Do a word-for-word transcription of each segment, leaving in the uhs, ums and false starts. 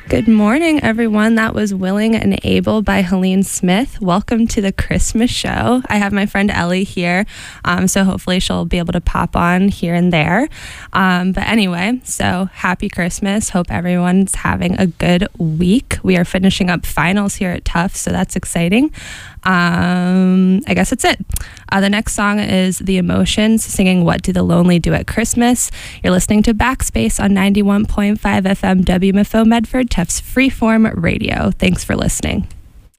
Good morning, everyone. That was Willing and Able by Helene Smith. Welcome to the Christmas show. I have my friend Ellie here, um, so hopefully she'll be able to pop on here and there. Um, but anyway, so happy Christmas. Hope everyone's having a good week. We are finishing up finals here at Tufts, so that's exciting. Um, I guess that's it. Uh, the next song is The Emotions singing What Do the Lonely Do at Christmas. You're listening to Backspace on ninety-one point five F M W M F O Medford, Tufts Freeform Radio. Thanks for listening.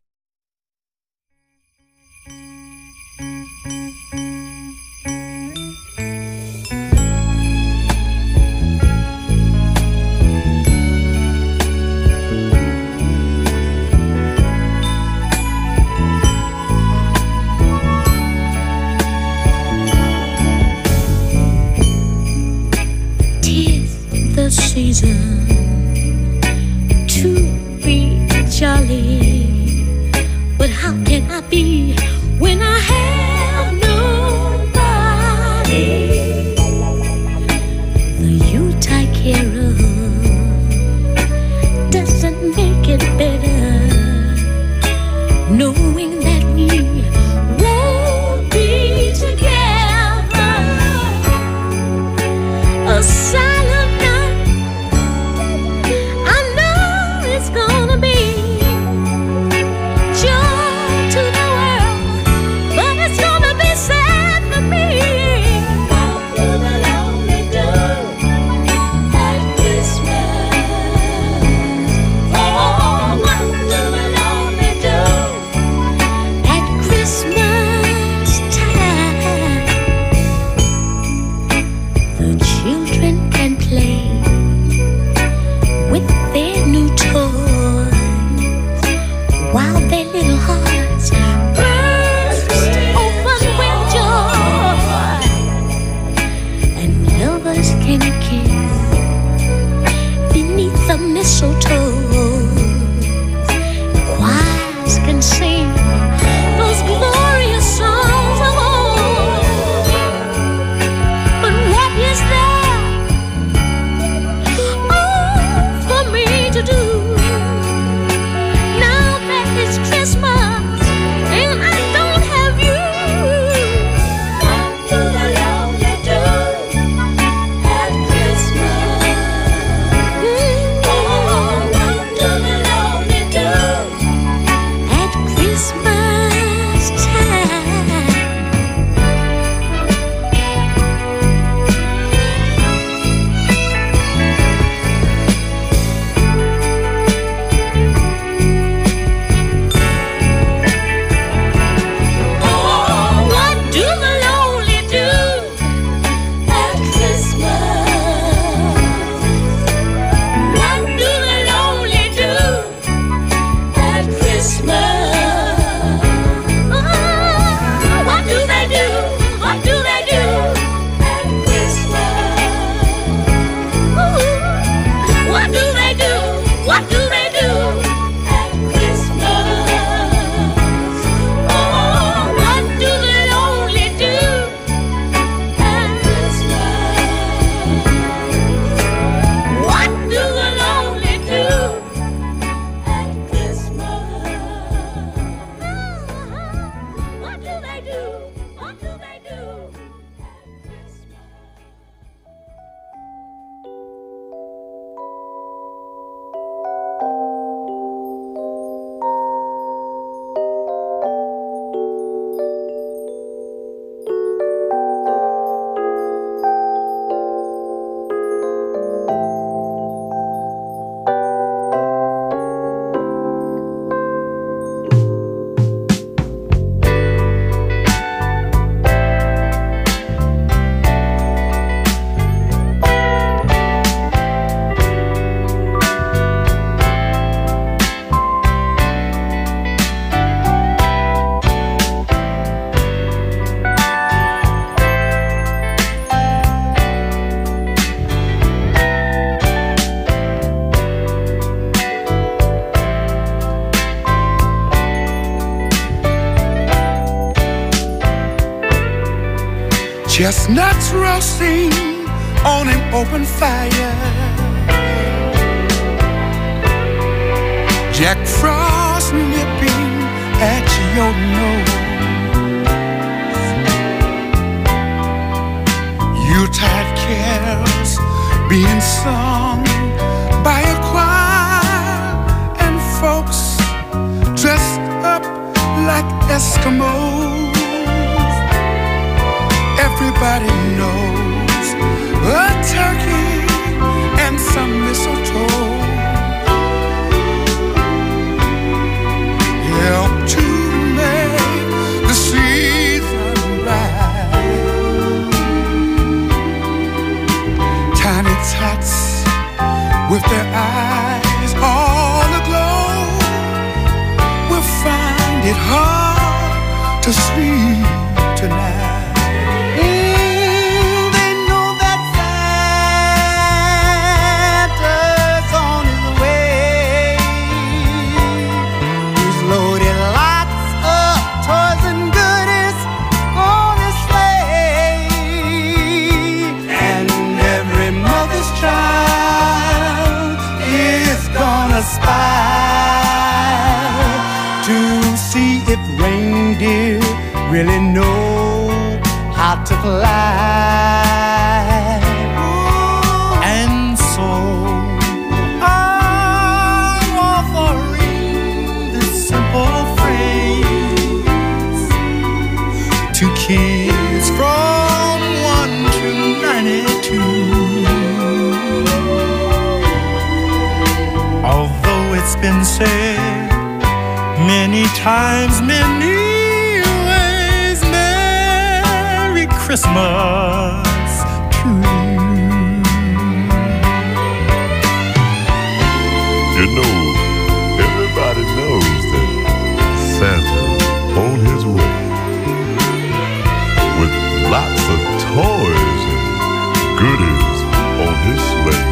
The season to be jolly, but how can I be when I have nobody? The Yuletide carol doesn't make it better, knowing that we won't be together. A silent Chestnuts roasting on an open fire, Jack Frost nipping at your nose. Yuletide carols being sung by a choir and folks dressed up like Eskimos. Everybody knows a turkey and some mistletoe help to make the season bright. Tiny tots with their eyes all aglow will find it hard to sleep tonight. Really know how to fly. And so I'm offering this simple phrase to kids from one to ninety-two. Although it's been said many times, many Christmas to you. You know, everybody knows that Santa's on his way with lots of toys and goodies on his sleigh.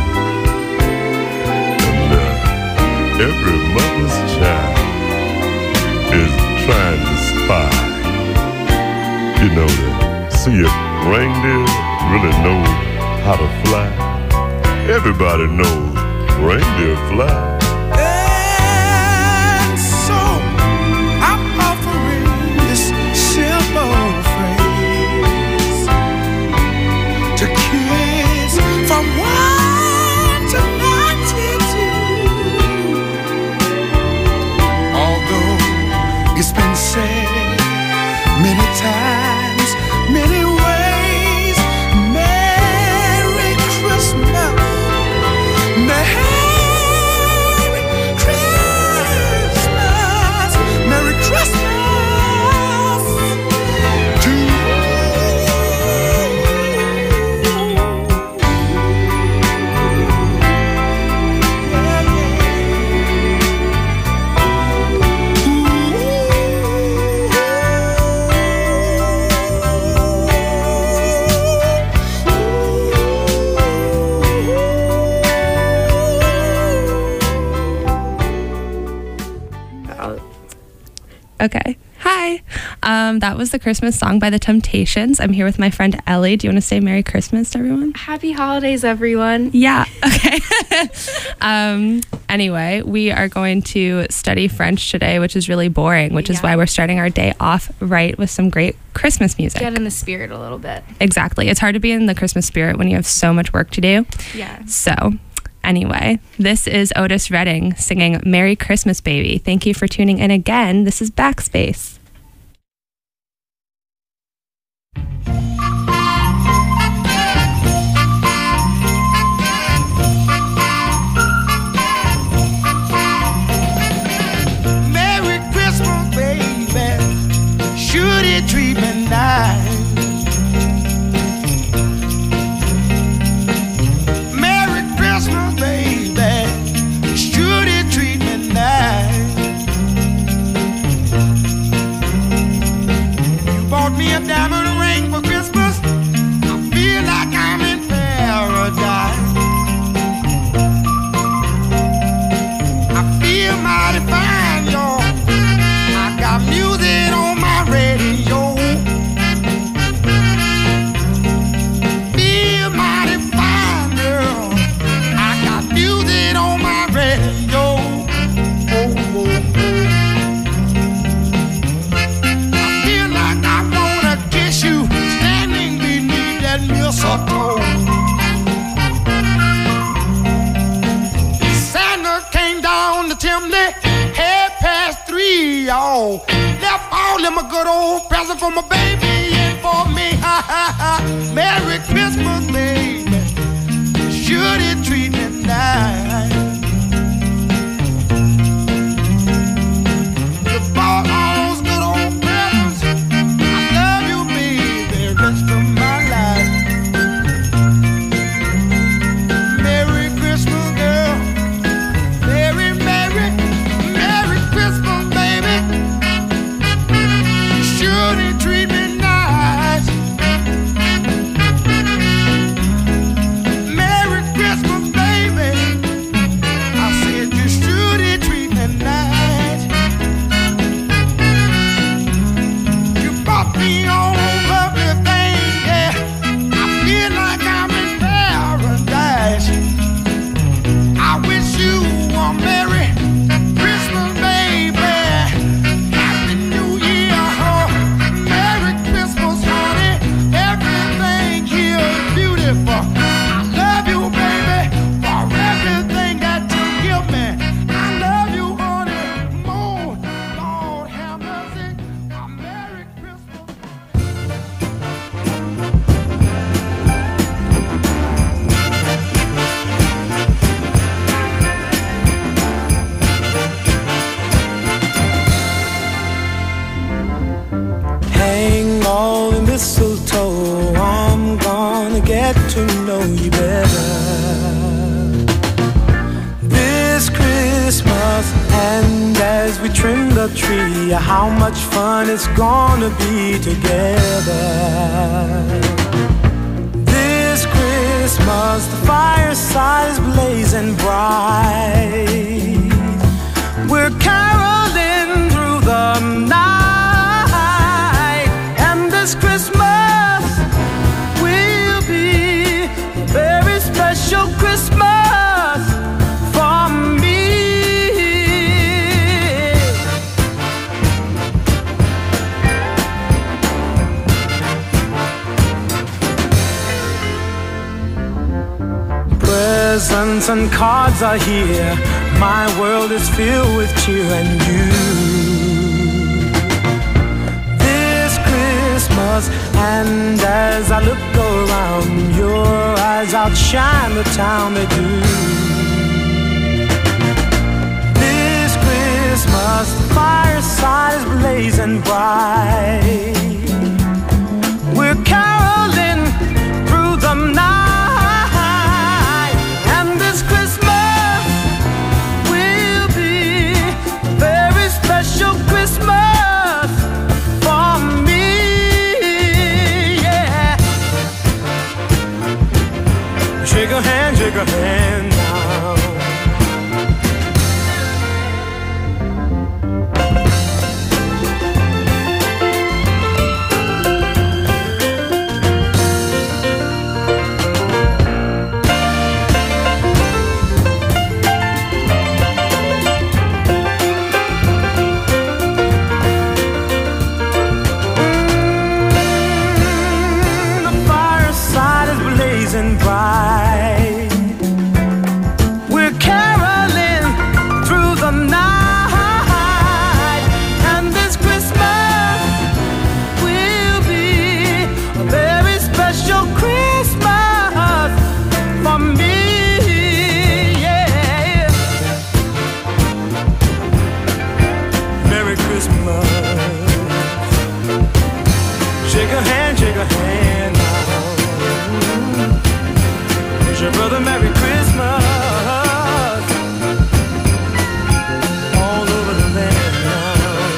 And uh, every mother's child is trying to spy. You know that. See if reindeer really know how to fly. Everybody knows reindeer fly. And so I'm offering this simple phrase to kids from one to ninety-two. Although it's been said many times, many ways, Merry Christmas, Merry Christmas, Merry Christmas to you. Okay. Hi. Um, that was the Christmas song by The Temptations. I'm here with my friend Ellie. Do you want to say Merry Christmas to everyone? Happy holidays, everyone. Yeah. Okay. um, anyway, we are going to study French today, which is really boring, which is Yeah. why we're starting our day off right with some great Christmas music. Get in the spirit a little bit. Exactly. It's hard to be in the Christmas spirit when you have so much work to do. Yeah. So, anyway, this is Otis Redding singing Merry Christmas, Baby. Thank you for tuning in again. This is Backspace. Merry Christmas, baby. Should it treat me nice? Merry Christmas, baby. Should it treat me nice? me all. Left all them a good old present for my baby and for me. Ha ha ha. Merry Christmas, baby. Should it treat me nice? You bought all those good old presents. I love you, baby, the rest of my life. Merry Christmas, girl. Merry, Merry, Merry Christmas, baby. Should it treat me nice? Merry Christmas, baby. I said you should it treat me nice. You brought me on everything, yeah. I feel like I'm in paradise. I wish you a Merry Christmas, baby. Happy New Year, huh? Merry Christmas, honey. Everything here is beautiful. I love you, baby, for everything that you give me. I love you, honey, more. Lord have mercy. A Merry Christmas. Hang all the mistletoe, I'm gonna get to know you better this Christmas. And as we trim the tree, how much fun it's gonna be together this Christmas. The fireside is blazing bright, we're caroling through the night, and this Christmas will be a very special Christmas for me. Presents and cards are here, my world is filled with cheer and you. This Christmas, and as I look around, your eyes outshine the town they do. This Christmas, the fireside is blazing bright, we're caroling through the night, and this Christmas will be a very special Christmas for me. Yeah. Shake a hand, shake a hand now. The fireside is blazing bright, we're caroling through the night, and this Christmas will be a very special Christmas for me. Yeah. Merry Christmas. Shake a hand, shake a hand now. Wish your brother Merry Christmas all over the land now.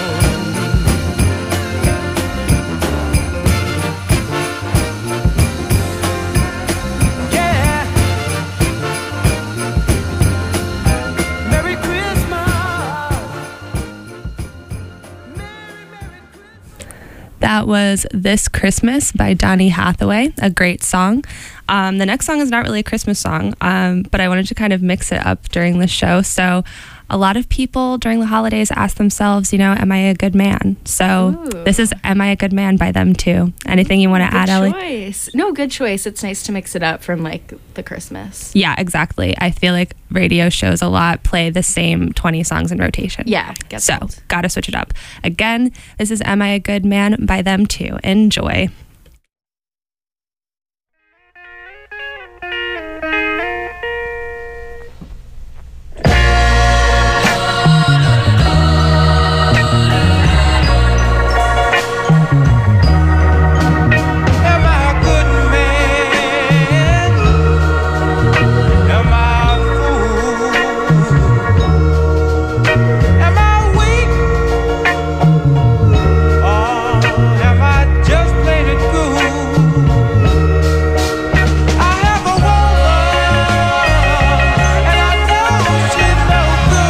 Yeah. Merry Christmas. Merry, Merry Christmas. That was This Christmas by Donny Hathaway, a great song. Um, the next song is not really a Christmas song, um, but I wanted to kind of mix it up during the show. So a lot of people during the holidays ask themselves, you know, am I a good man? So Ooh. this is Am I a Good Man by them too. Anything you want to Good add, Ellie? choice. No, good choice. It's nice to mix it up from like the Christmas. Yeah, exactly. I feel like radio shows a lot play the same twenty songs in rotation. Yeah. Gets So old. gotta switch it up. Again, this is Am I a Good Man by them too. Enjoy. Am I a good man? Am I a fool? Am I weak? Or am I just plain it cool? I have a woman, and I know she's no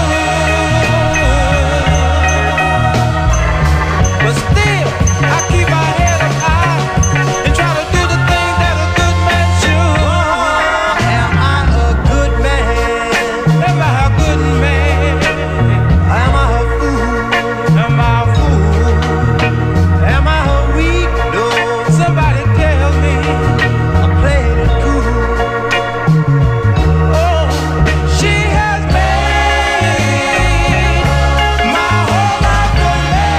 good. But still, I keep my head up high and try to do the thing that a good man should. Am I a good man? Am I a good man? Am I a fool? Am I a fool? Am I a weak? No, somebody tell me I'm playing it cool. Oh, she has made my whole life a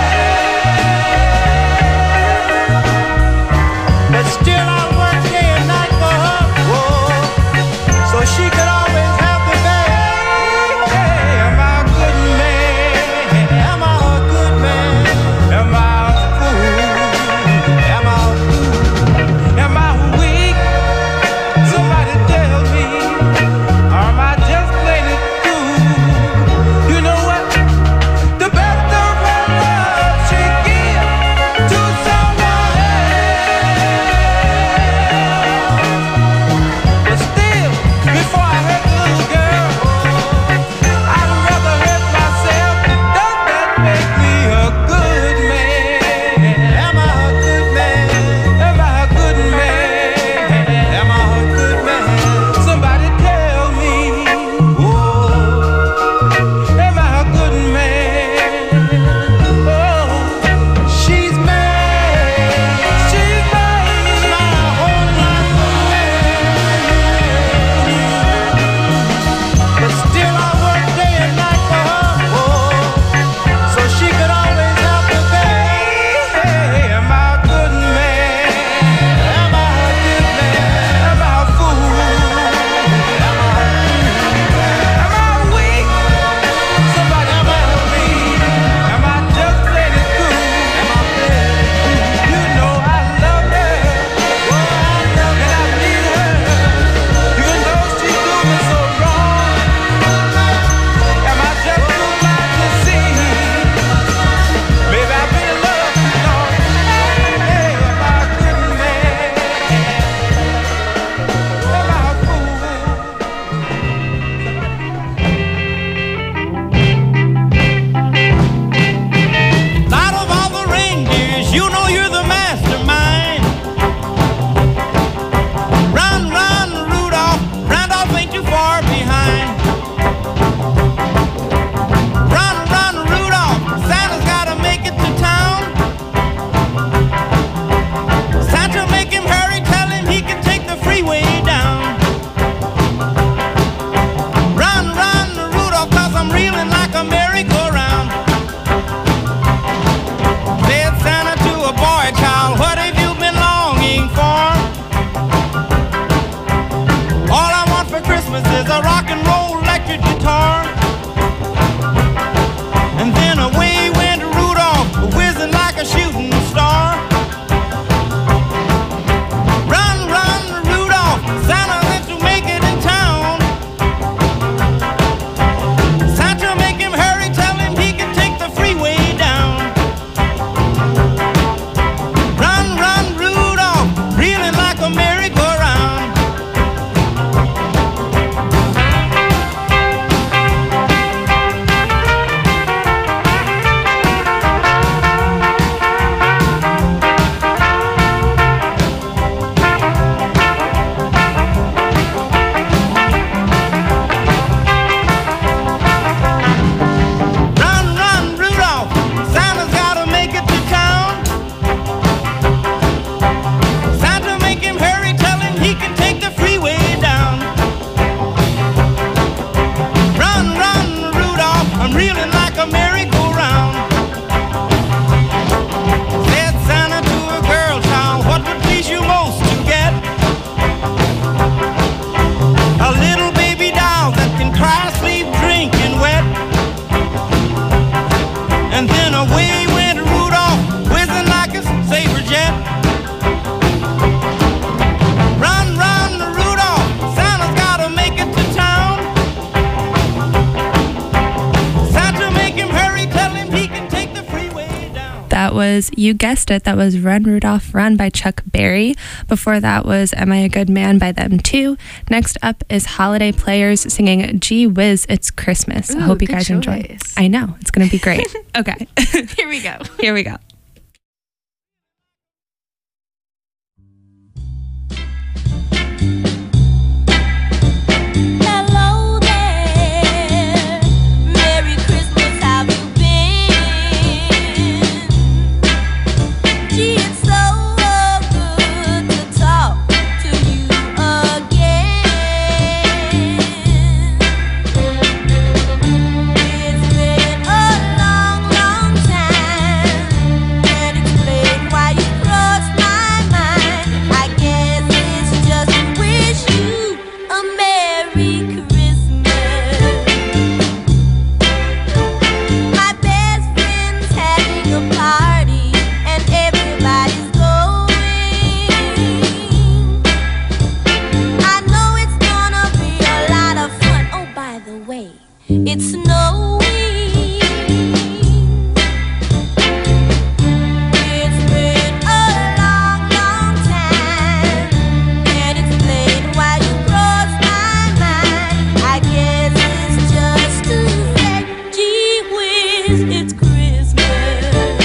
mess. But still I work day and night for her, oh, so she could always have the best. Hey, am I a good man? Am I a good man? Am I a fool? Am I a fool? Am I weak? Somebody tell me, or am I just plain it cool? You know what? The best of her love she gives to someone else. But still, before I hurt the little girl, I'd rather hurt myself. Does that make me a good man? Am I a good man? Am I a good man? Am I a good man? Somebody tell me. Oh, am I a good man? Oh, she's made, she's made my whole life a mess. But still I work day and night for her, oh, so she could always have the best. Hey, am I a good man? Am I a good man? Am I a fool? Am I a Am I weak? Somebody tell me. Am I just plain it cool? Am I plain it cool? You know I love her. Oh, I love her. And I need her. Even though she do me so wrong. Am I just too blind to see? Maybe I've been in love too long. Hey, am I a good man? Am I a fool? Out of all the reindeers, you know you're the mastermind. Run, run, Rudolph. Randolph ain't too far behind. Run, run, Rudolph. Santa's gotta make it to town. Santa, make him hurry. Tell him he can take the freeway down. Run, run, Rudolph, 'cause I'm reeling like a merry-go-round. Said Santa to a boy child, what have you been longing for? All I want for Christmas is a rock and roll electric guitar. And then away went Rudolph, whizzing like a shooting star. Run, run, Rudolph, Santa wants to make it in town. Santa, make him hurry, tell him he can take the freeway down. Run, run, Rudolph, reeling like a merry-go-round. was, you guessed it, that was Run Rudolph Run by Chuck Berry. Before that was Am I a Good Man by them too. Next up is Holiday Players singing Gee Whiz, It's Christmas. I Ooh, hope you good guys enjoy. choice. I know, it's going to be great. Okay. Here we go. Here we go. Hello there, Merry Christmas, how you been? Gee, it's so good to talk to you again. It's been a long, long time. Can't explain why you crossed my mind. I guess it's just to wish you a Merry Christmas. My best friend's having a party and everybody's going. I know it's gonna be a lot of fun. Oh, by the way, it's snowing. It's been a long, long time. Can't explain why you crossed my mind. I guess it's just to say, gee whiz, it's Christmas.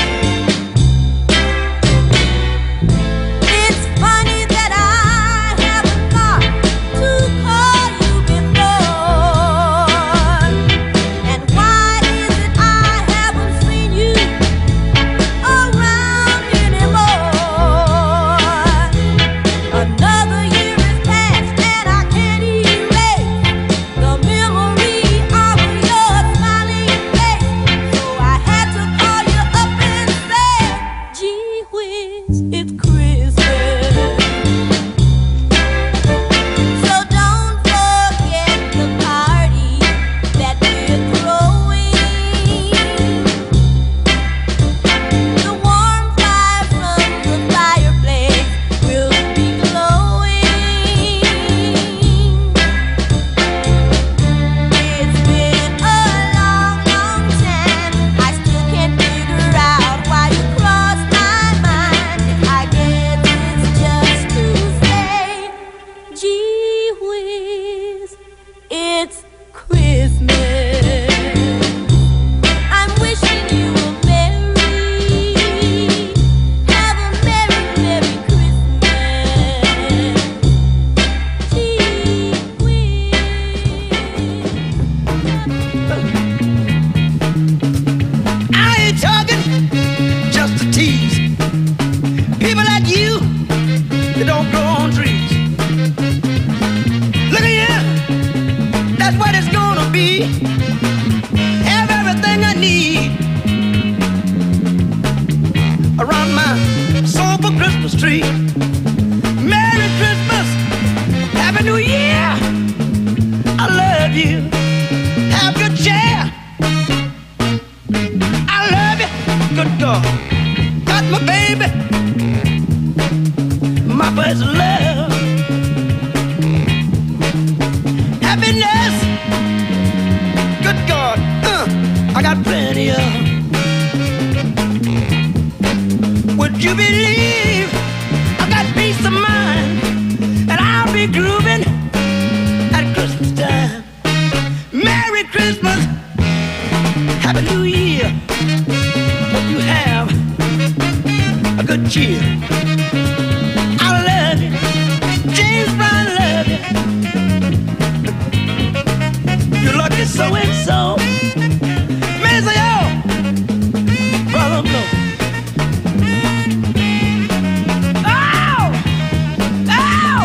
It's funny that I haven't thought to call you before. And why is it I haven't seen you around anymore? Another year has passed and I can't erase the memory of your smiling face. So I had to call you up and say, gee whiz, it's Christmas. So don't forget the party that we're throwing. The warm fire from the fireplace will be glowing. It's been a long, long time. I still can't figure out why you crossed my mind. I guess it's just to say, gee whiz, it's Christmas. I'm wishing you a merry, have a merry, merry Christmas. Gee whiz. I ain't talking just to tease. People like you, they don't grow on trees. Look at you, that's what it's gonna be. Have everything I need around my sober Christmas tree. Merry Christmas, Happy New Year. I love you. Have good cheer. I love you, good God. Got my baby, my first love. Happiness, good God, uh, I got plenty of. Would you believe I got peace of mind and I'll be grooving at Christmas time? Merry Christmas, Happy New Year. Hope you have a good cheer. I love you, James Brown love you. You're lucky so and so. Mister Yo, brother blow. Oh, oh,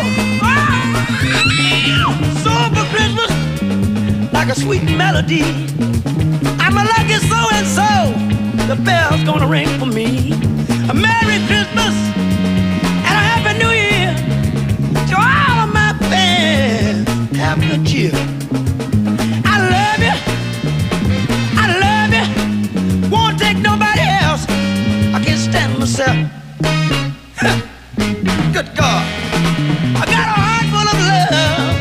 oh. Sober Christmas, like a sweet melody. I'm a lucky so and so. The bell's gonna ring for me. A Merry Christmas and a Happy New Year to all of my fans. Have good cheer. I love you. I love you. Won't take nobody else. I can't stand myself. Good God. I got a heart full of love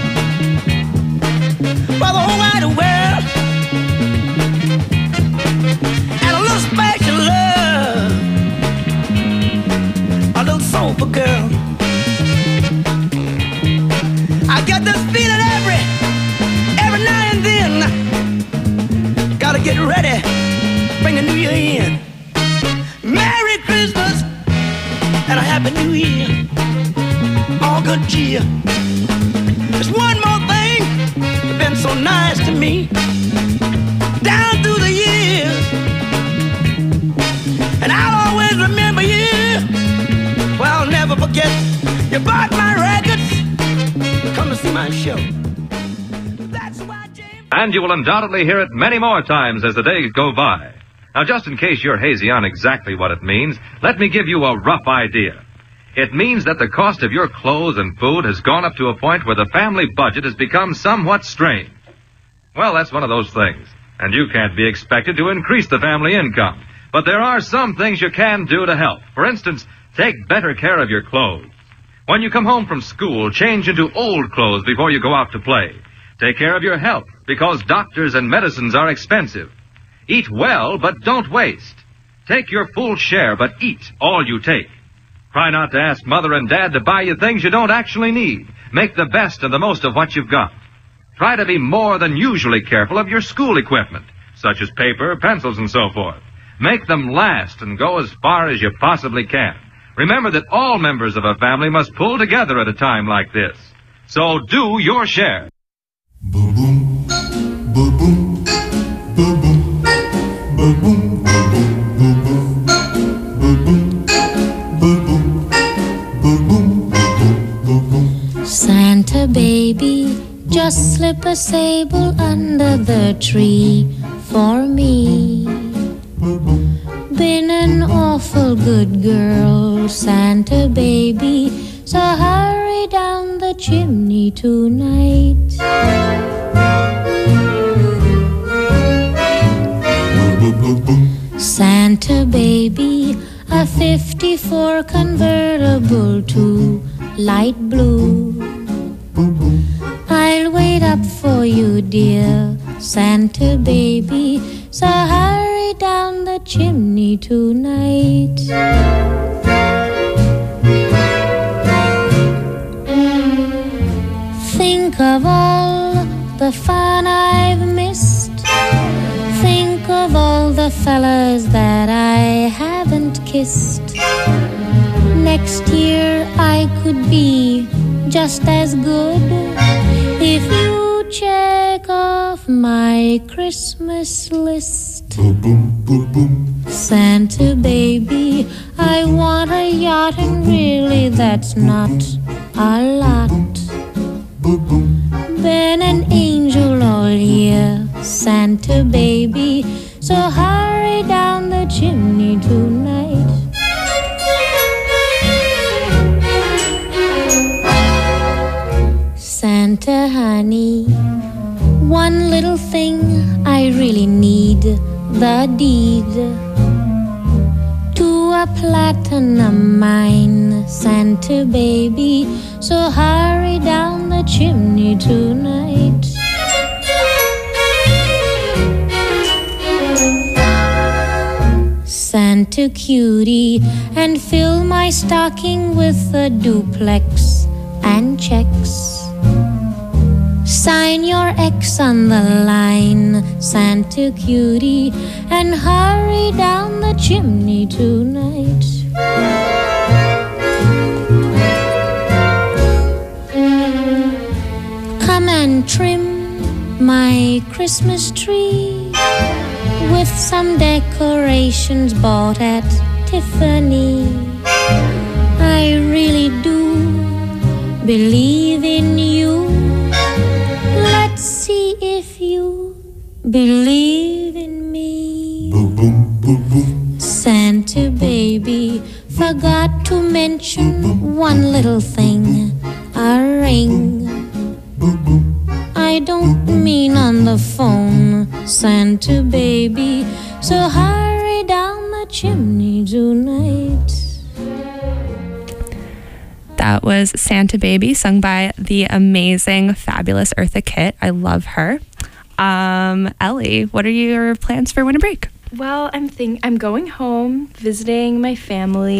for the whole wide world. And a little special love I get this feeling every, every now and then. Gotta get ready, bring the new year in. Merry Christmas and a Happy New Year. All good cheer. There's one more thing that's been so nice to me down through the years, and I'll always remember you. Well, I'll never forget you bought my records, come to see my show. That's why James. And you will undoubtedly hear it many more times as the days go by. Now, just in case you're hazy on exactly what it means, let me give you a rough idea. It means that the cost of your clothes and food has gone up to a point where the family budget has become somewhat strained. Well, that's one of those things, and you can't be expected to increase the family income. But there are some things you can do to help. For instance, take better care of your clothes. When you come home from school, change into old clothes before you go out to play. Take care of your health, because doctors and medicines are expensive. Eat well, but don't waste. Take your full share, but eat all you take. Try not to ask Mother and Dad to buy you things you don't actually need. Make the best and the most of what you've got. Try to be more than usually careful of your school equipment, such as paper, pencils, and so forth. Make them last and go as far as you possibly can. Remember that all members of a family must pull together at a time like this. So do your share. Boom, boom, boom, boom, boom, boom, boom, boom, boom, boom, boom, boom, boom. Santa baby, just slip a sable under the tree for me. Been an awful good girl, Santa baby, so hurry down the chimney tonight. Santa baby, a fifty-four convertible to light blue. I'll wait up for you, dear Santa baby, so hurry down the chimney tonight. Think of all the fun I've missed. Think of all the fellas that I haven't kissed. Next year I could be just as good if you check off my Christmas list. Santa baby, I want a yacht, and really that's not a lot. Been an angel all year, Santa baby, so hurry down the chimney tonight. Santa honey, one little thing I really need, the deed to a platinum mine, Santa baby, so hurry down the chimney tonight. Santa cutie, and fill my stocking with a duplex and checks. Sign your X on the line, Santa cutie, and hurry down the chimney tonight. Come and trim my Christmas tree with some decorations bought at Tiffany. I really do believe in you. Let's see if you believe in me. Santa baby, forgot to mention one little thing, a ring. I don't mean on the phone, Santa baby, so hurry down the chimney tonight. That was Santa Baby, sung by the amazing, fabulous Eartha Kitt. I love her. Um, Ellie, what are your plans for winter break? Well, I'm think I'm going home, visiting my family,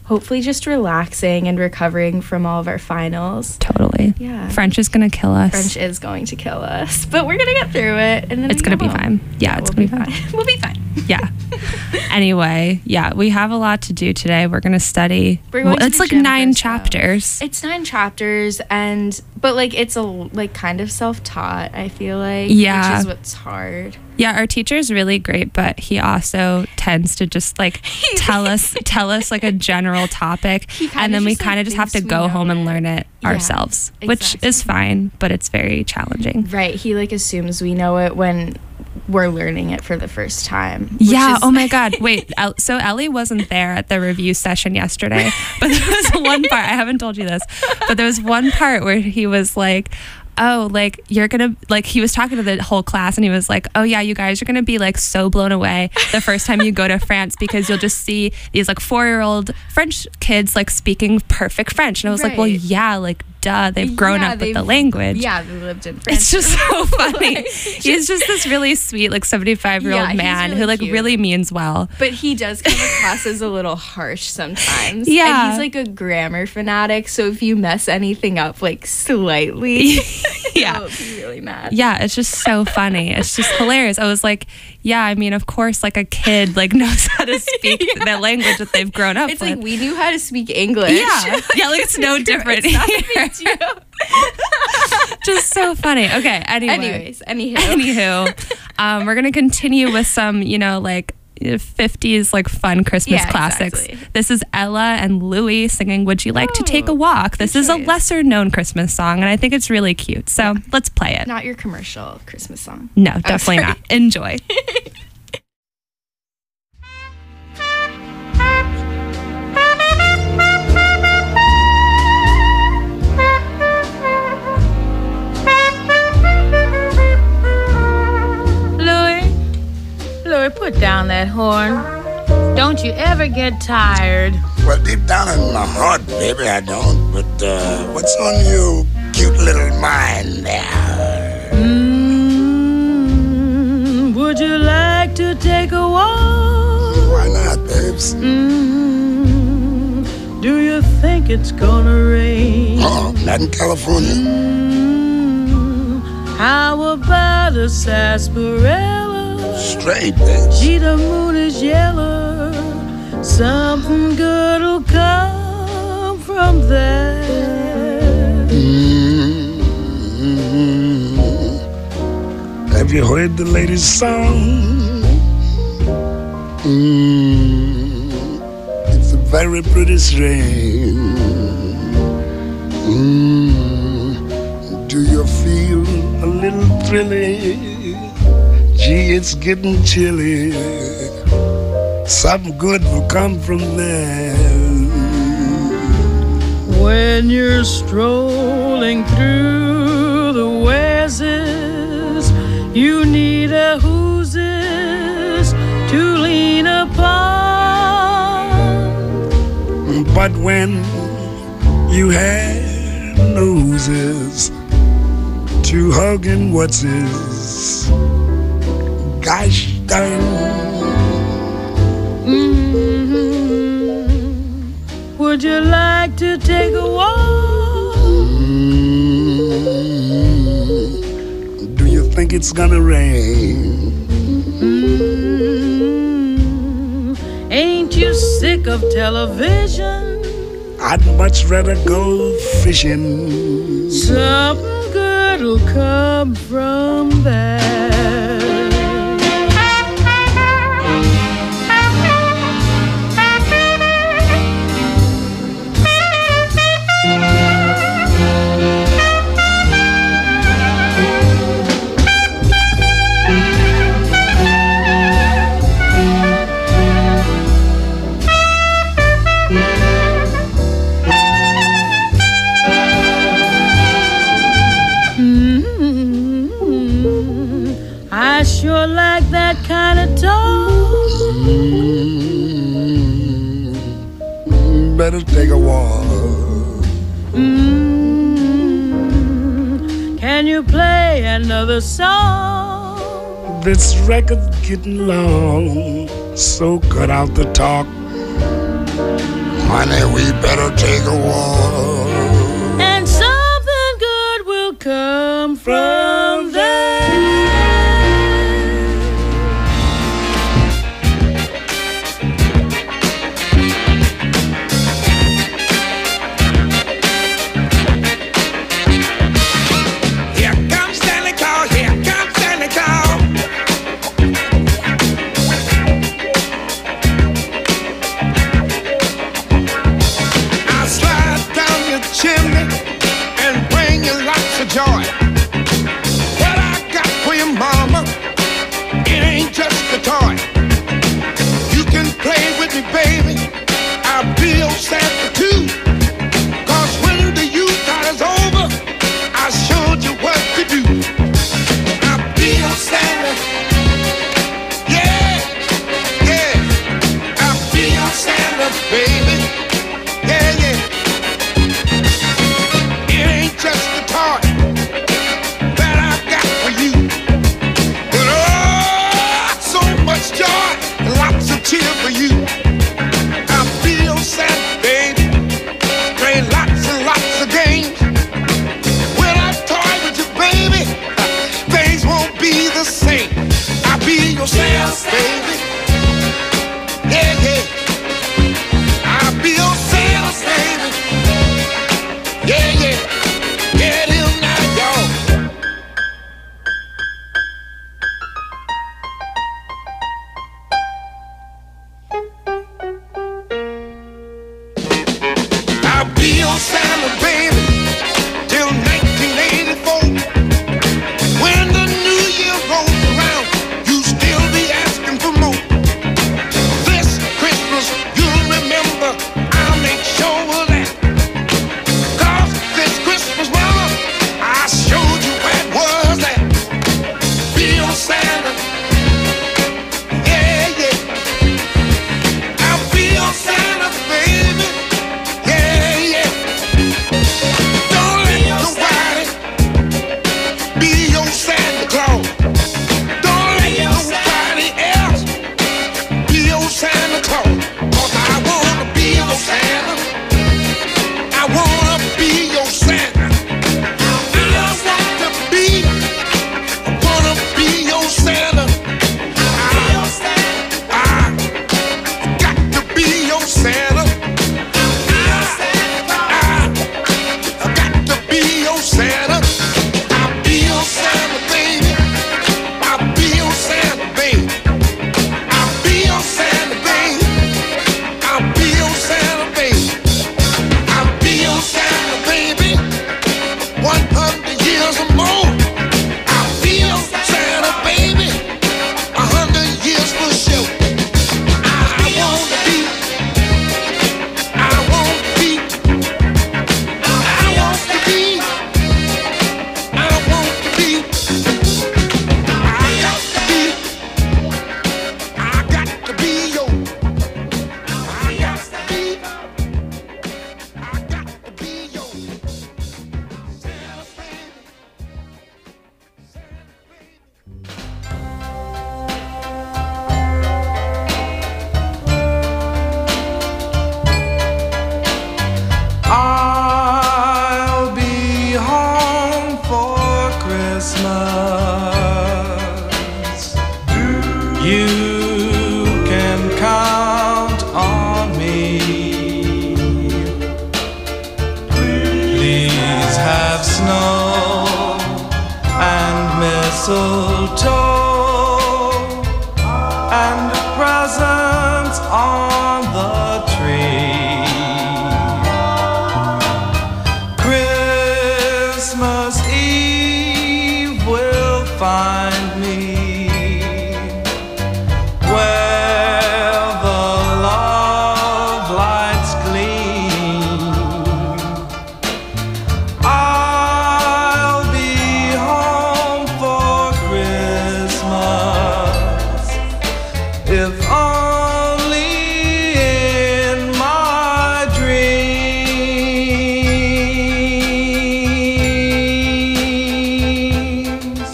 hopefully just relaxing and recovering from all of our finals. Totally. Yeah. French is going to kill us. French is going to kill us, but we're going to get through it. And then It's we going to go be home. fine. Yeah, it's we'll going to be fine. We'll be fine. Yeah. Anyway, yeah, we have a lot to do today. We're going to study. We're going well, to it's the like gym nine first, though. chapters. It's nine chapters, and but like it's a like kind of self-taught. I feel like, Yeah. which is what's hard. Yeah, our teacher's really great, but he also tends to just like tell us tell us like a general topic, He kinda and then we just, like, kind of just have to thinks we go know home and it. learn it Yeah, ourselves, which exactly. is fine, but it's very challenging. Right? He like assumes we know it when we're learning it for the first time. which Yeah. is- Oh my God. Wait. El- so Ellie wasn't there at the review session yesterday, but there was one part. I haven't told you this, but there was one part where he was like, "Oh, like you're gonna like." He was talking to the whole class, and he was like, "Oh yeah, you guys are gonna be like so blown away the first time you go to France because you'll just see these like four-year-old French kids like speaking perfect French." And I was like, "Well, Right. yeah, like duh, they've grown Yeah, up with they've- the language." Yeah, they lived in France. It's just so funny. Right. He's just this really sweet, like seventy-five-year-old Yeah, he's man really who like cute. really means well. But he does come across as a little harsh sometimes. Yeah. And he's like a grammar fanatic, so if you mess anything up like slightly, Yeah. he'll be really mad. Yeah, it's just so funny. It's just hilarious. I was like, yeah, I mean, of course, like a kid like knows how to speak the language that they've grown up It's with. like we knew how to speak English. yeah, yeah, like it's no different It's not a here. big deal. Just so funny. Okay, anyway. Anyways, anywho. Anywho, um, we're gonna continue with some, you know, like fifties like fun Christmas Yeah, classics. exactly. This is Ella and Louie singing "Would You Like to Take a Oh, Walk." This good is a choice. lesser known Christmas song, and I think it's really cute. So let's play it. Not your commercial Christmas song. No, definitely sorry. not. Enjoy. Louis, Louis, put down that horn. Don't you ever get tired. Well, deep down in my heart, baby, I don't. But uh, what's on your cute little mind there? Mm, would you like to take a walk? Why not, babes? Mm, do you think it's gonna rain? Oh, not in California. Mm, how about a sarsaparilla? Straight, babes. Gee, the moon is yellow. Something good'll come from there. Mm-hmm. Have you heard the latest song? Mm, it's a very pretty strain. Mm, do you feel a little thrilly? Gee, it's getting chilly. Something good will come from there. When you're strolling through the Wesses, you need a whooses to lean upon. But when you had noses to hug and what's his, gosh darn. Mm-hmm. Would you like to take a walk? Mm, do you think it's gonna rain? Mm, ain't you sick of television? I'd much rather go fishing. Something good'll come from there. Mm, I sure like that kind of talk. Mm, better take a walk. Mm, can you play another song? This record's getting long, so cut out the talk. Honey, we better take a walk. And something good will come from there. Here comes Santa Claus, here comes Santa Claus. I'll slide down your chimney and bring you lots of joy. What I got for your mama, it ain't just a toy. You can play with me, baby, I'll be your Santa too. 'Cause when the youth is over, I showed you what to do. I'll be your Santa. Yeah, yeah. I'll be your Santa, baby. Yeah, yeah. It ain't just a toy that I got for you. But oh, so much joy, lots of cheer for you. I'll be your Santa, baby. Play lots and lots of games. When I toy with you, baby, things won't be the same. I'll be your Santa, baby. Yeah, yeah. I'll be your Santa, baby. Yeah, yeah. Get him now, y'all. I'll be your Santa, baby, till nineteen eighty-four. When the new year rolls around, you still be asking for more. This Christmas, you'll remember, I'll make sure of that. 'Cause this Christmas, mama, I showed you where it was at. Be your Santa. Yeah, yeah. I'll be your Santa, baby. Yeah, yeah. Don't let nobody be your Santa Claus. Don't let nobody else be your Santa Claus. 'Cause I wanna be your Santa. I wanna be your Santa. I want to be, I wanna be your Santa. I, I got to be your Santa. I got to be your Santa. I'll be your Santa, baby. I'll be your Santa, baby. I'll be your Santa, baby. I'll be your Santa, baby. I'll be your Santa, baby. One hundred years or more. I'll be your Santa, baby. A hundred years for sure. I, I wanna be. I want to be. I want to be. I want to be. I got to be. I got to be your. I got to be. I got to be your. Santa baby. Santa baby. I'll be home for Christmas. You can count on me. Please have snow and mistletoe and presents on the tree. Christmas Eve will find me where the love lights gleam. I'll be home for Christmas, if only in my dreams.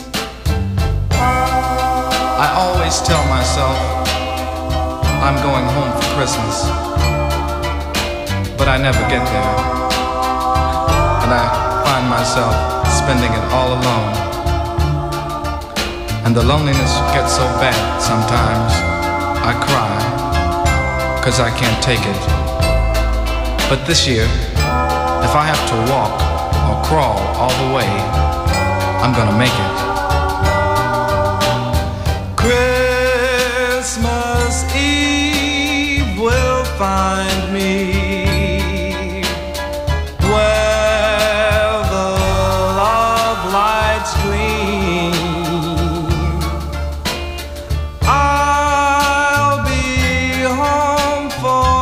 I always tell myself I'm going home for Christmas. but I never get there. And I find myself spending it all alone. And the loneliness gets so bad sometimes I cry, 'cause I can't take it. But this year, if I have to walk or crawl all the way, I'm gonna make it. Christmas Eve will find me where the love lights gleam. I'll be home for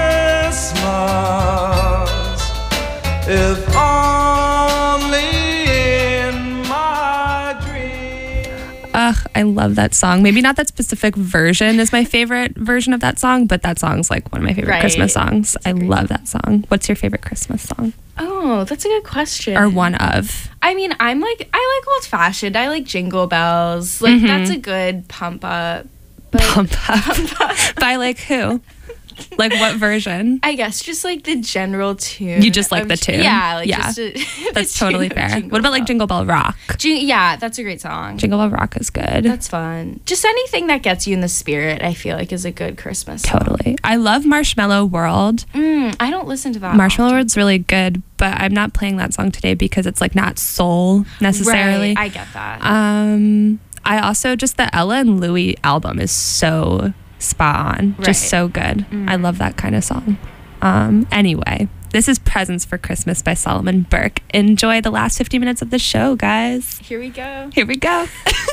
Christmas, if only in my dream. Ugh, I love that song. Maybe not that specific version is my favorite version of that song, but that song's like one of my favorite Right. Christmas songs. I love that song. What's your favorite Christmas song? Oh, that's a good question. Or one of? I mean, I'm like, I like old fashioned. I like Jingle Bells. Like, Mhm. that's a good pump up. But Pump Up. By like who? Like what version? I guess just like the general tune. You just like of- the tune? Yeah, like Yeah. just a, the That's totally tune of fair. Jingle What about like Bell. Jingle Bell Rock? Jing- yeah, that's a great song. Jingle Bell Rock is good. That's fun. Just anything that gets you in the spirit, I feel like, is a good Christmas song. Totally. I love Marshmallow World. Mm, I don't listen to that. Marshmallow often. World's really good, but I'm not playing that song today because it's like not soul necessarily. Right, I get that. Um, I also just the Ella and Louis album is so spot on, just Right. so good. Mm. I love that kind of song. Um, anyway, this is Presents for Christmas by Solomon Burke. Enjoy the last fifty minutes of the show, guys. Here we go. Here we go.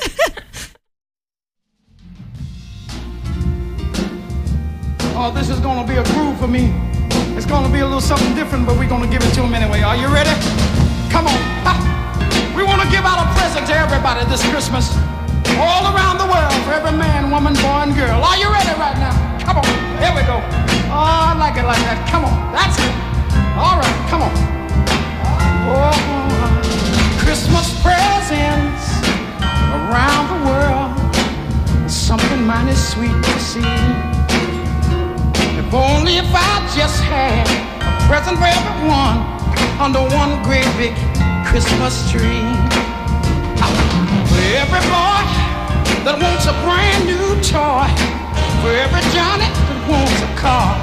Oh, this is gonna be a groove for me. It's gonna be a little something different, but we're gonna give it to him anyway. Are you ready? Come on. Ha. We wanna give out a present to everybody this Christmas. All around the world, for every man, woman, boy, and girl. Are you ready right now? Come on. Here we go. Oh, I like it like that. Come on. That's it. All right, come on. Oh, Christmas presents around the world. Something mighty sweet to see. If only if I just had a present for everyone under one great big Christmas tree. For every boy that wants a brand new toy, for every Johnny that wants a car,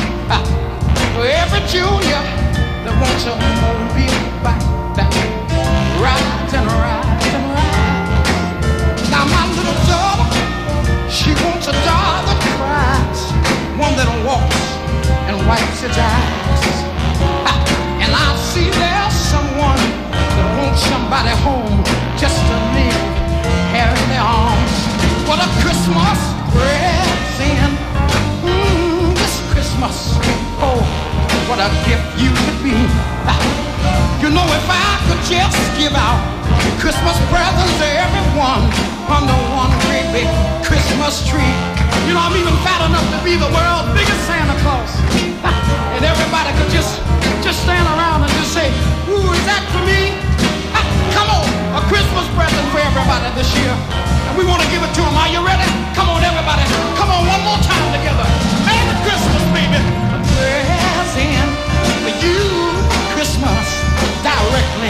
for every Junior that wants a mobile bike that rides and rides and rides. Now my little daughter, she wants a doll that cries, one that walks and wipes its eyes. And I see there's someone that wants somebody home just to live here in their arms. What a Christmas present, mm, this Christmas. Oh, what a gift you could be. You know, if I could just give out Christmas presents to everyone under one great big Christmas tree. You know, I'm even fat enough to be the world's biggest Santa Claus. And everybody could just, just stand around and just say, ooh, is that for me? Ah, come on, a Christmas present for everybody this year. And we want to give it to them. Are you ready? Come on, everybody. Come on, one more time together. Merry Christmas, baby. A present for you, Christmas, directly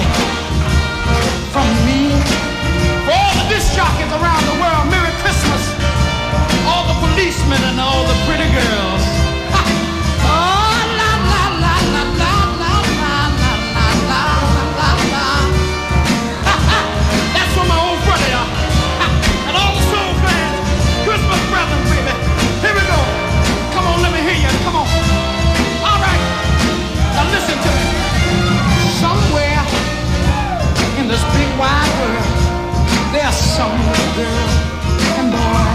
from me. For all the disc jockeys around the world, Merry Christmas. All the policemen and all the pretty girls. Ha. Oh, la la la la la la la la la la la la. Ha, ha. That's for my old brother, y'all. Ha. And all the soul fans. Christmas presents, baby. Here we go. Come on, let me hear you. Come on. All right. Now listen to me. Somewhere in this big wide world, there's some little girl and boy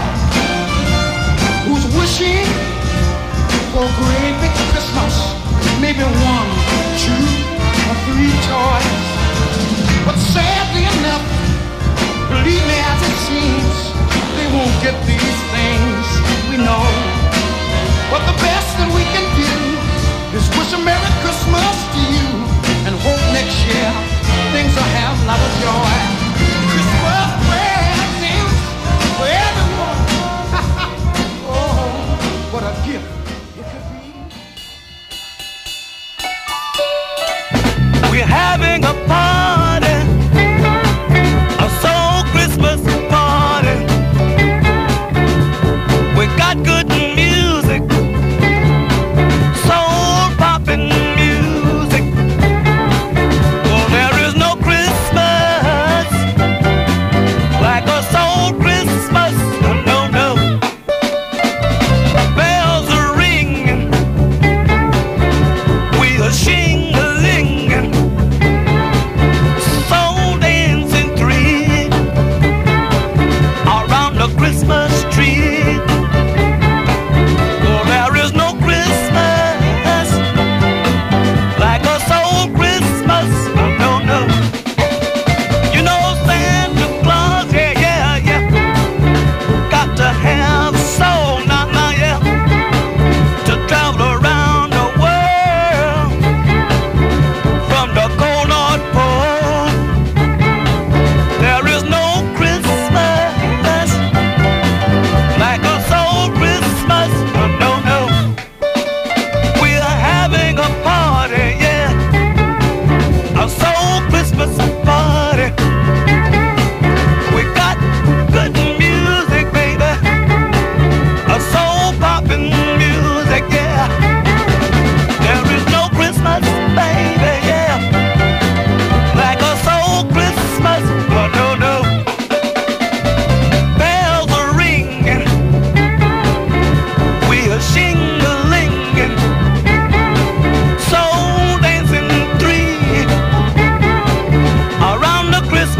who's wishing for a great big Christmas, maybe one, two, or three toys. But sadly enough, believe me as it seems, they won't get these things, we know. But the best that we can do is wish a Merry Christmas to you and hope next year things will have a lot of joy. Christmas presents for everyone. Oh, what a gift it could be.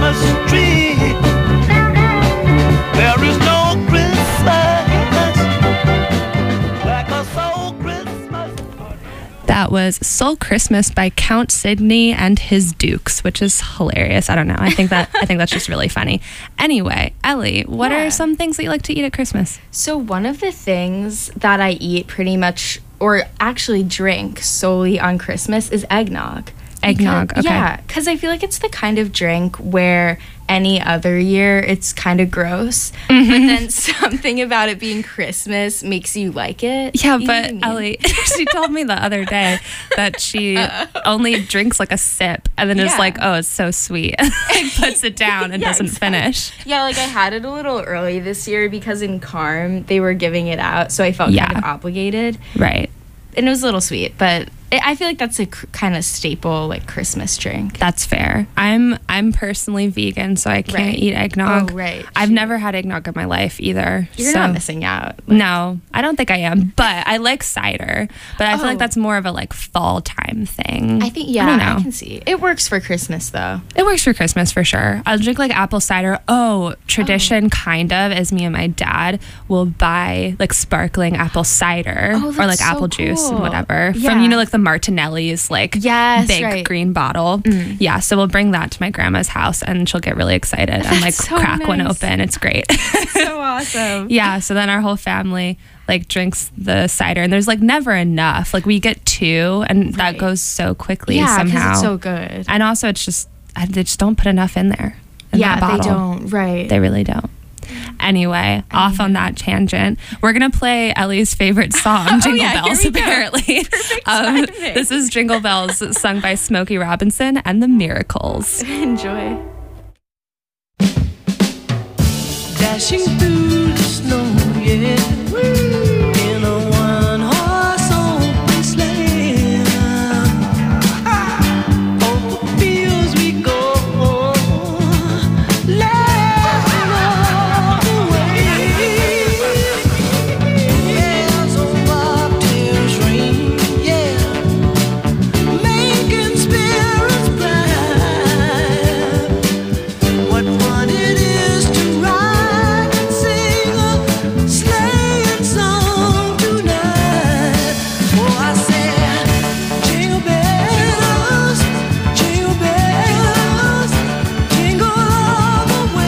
Christmas tree. There is no Christmas like a soul Christmas. That was Soul Christmas by Count Sidney and his Dukes, which is hilarious. I don't know. I think that I think that's just really funny. Anyway, Ellie, what Yeah. are some things that you like to eat at Christmas? So one of the things that I eat pretty much, or actually drink solely on Christmas, is eggnog. Eggnog, Because- okay. Yeah, because I feel like it's the kind of drink where any other year it's kind of gross, Mm-hmm. but then something about it being Christmas makes you like it. Yeah, You know but what I mean? Ellie, she told me the other day that she only drinks like a sip and then is Yeah. like, oh, it's so sweet. Like puts it down and Yeah, doesn't exactly. finish. Yeah, like I had it a little early this year because in Carm they were giving it out, so I felt Yeah. kind of obligated. Right. And it was a little sweet, but it, I feel like that's a cr- kind of staple like Christmas drink. That's fair. I'm I'm personally vegan, so I can't Right. eat eggnog. Oh, right. I've never had eggnog in my life either. You're so- not missing out. No, I don't think I am, but I like cider. But I feel like Oh. that's more of a like fall time thing. I think yeah, I I, don't know. can see it works for Christmas though. It works for Christmas for sure. I'll drink like apple cider. Oh, tradition kind of is me and my dad will buy like sparkling apple cider Oh, or that's like so apple juice and cool. whatever from Yeah. you know like the Martinelli's like Yes, big right. green bottle. Yeah, so we'll bring that to my grandma's house and she'll get really excited and like so crack one nice. open. It's great. So awesome. Yeah, so then our whole family like drinks the cider and there's like never enough. Like we get two and that Right. goes so quickly Yeah, 'cause somehow. it's so good. And also it's just I- they just don't put enough in there. In Yeah, that bottle. they don't. Right. They really don't. Anyway, off on that tangent, we're gonna play Ellie's favorite song, Jingle Oh, yeah, here Bells. we go. Apparently, um, timing. this is Jingle Bells, sung by Smokey Robinson and the Miracles. Enjoy. Dashing through the snow, yeah, in a one-horse open sleigh. Over the fields we go, laughing all the way. Bells on bobtails ring, yeah, making spirits bright. What fun it is to ride and sing a sleighing song tonight. Oh, I said, jingle bells, jingle bells, jingle all the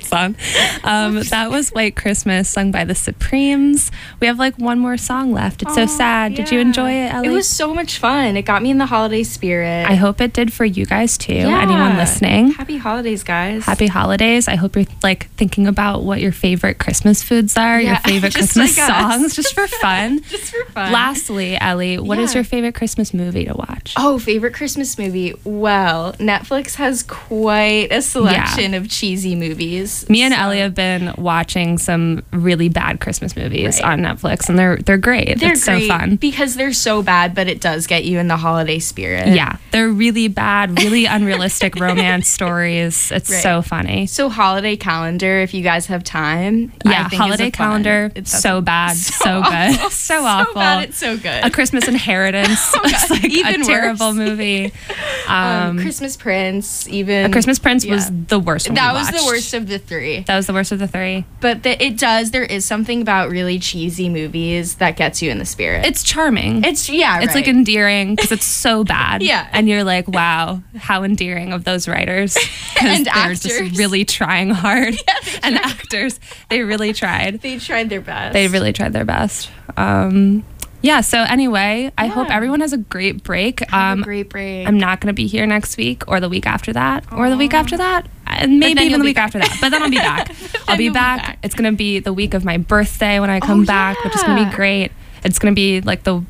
song. Um, that was White Christmas, sung by the Supremes. We have like one more song left. It's so sad. Did you enjoy it, Ellie? It was so much fun. It got me in the holiday spirit. I hope it did for you guys too. Yeah. Anyone listening? Happy holidays, guys. Happy holidays. I hope you're like thinking about what your favorite Christmas foods are, Yeah, your favorite just Christmas like us. songs, just for fun. Just for fun. Lastly, Ellie, what is Yeah. your favorite Christmas movie to watch? Oh, favorite Christmas movie. Well, Netflix has quite a selection of cheesy movies. Me and Ellie have been watching some really bad Christmas movies Right. on Netflix, and they're they're great. They're it's great so fun. because they're so bad, but it does get you in the holiday spirit. Yeah, they're really bad, really unrealistic romance stories. It's Right. so funny. So holiday calendar, if you guys have time. I Yeah, think is holiday a fun- calendar, it's so bad, so, good, awful. so awful. So bad, it's so good. A Christmas Inheritance, it's like even a terrible worse. movie. Um, Um, Christmas Prince, even. A Christmas Prince yeah. was the worst one That we was the watched. worst of the three. That was the worst of the three. But the, it does, there is something about really cheesy movies that gets you in the spirit. It's charming. It's, yeah, It's like right. endearing because it's so bad. Yeah. And you're like, wow, how endearing of those writers. Because And they're actors. just really trying hard. And actors, they really tried. They tried their best. They really tried their best. Um, yeah, so anyway, I hope everyone has a great break. Have Um, a great break. I'm not going to be here next week or the week after that or the week after that. And maybe then even you'll the be week after that. But then I'll be back. I'll be you'll be back. back. It's going to be the week of my birthday when I come Oh, back, which is going to be yeah. great. It's going to be like the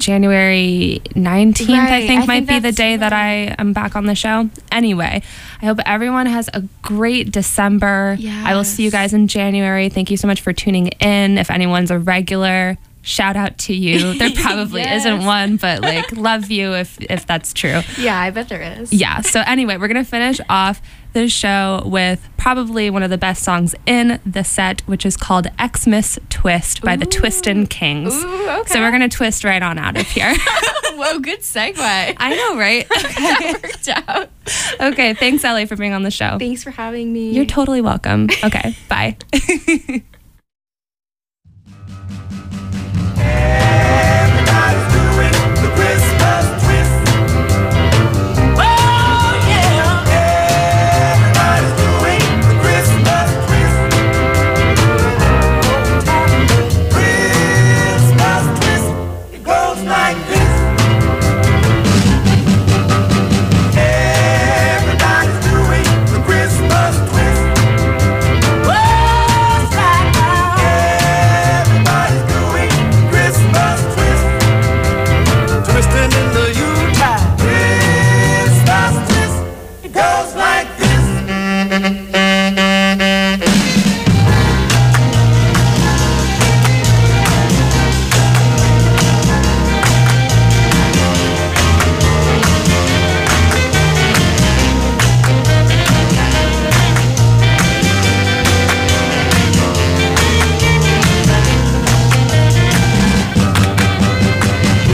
January nineteenth, I Right, think, I might think be the that's day that I am back on the show. Anyway, I hope everyone has a great December. I will see you guys in January. Thank you so much for tuning in. If anyone's a regular, shout out to you. There probably Yes. isn't one, but like love you if if that's true. Yeah, I bet there is. Yeah. So anyway, we're gonna finish off the show with probably one of the best songs in the set, which is called Xmas Twist by the Twistin' Kings. Ooh, okay. So we're gonna twist right on out of here. Whoa, good segue. I know, right? Okay. Worked out. Okay. Thanks, Ellie, for being on the show. Thanks for having me. You're totally welcome. Okay. Bye.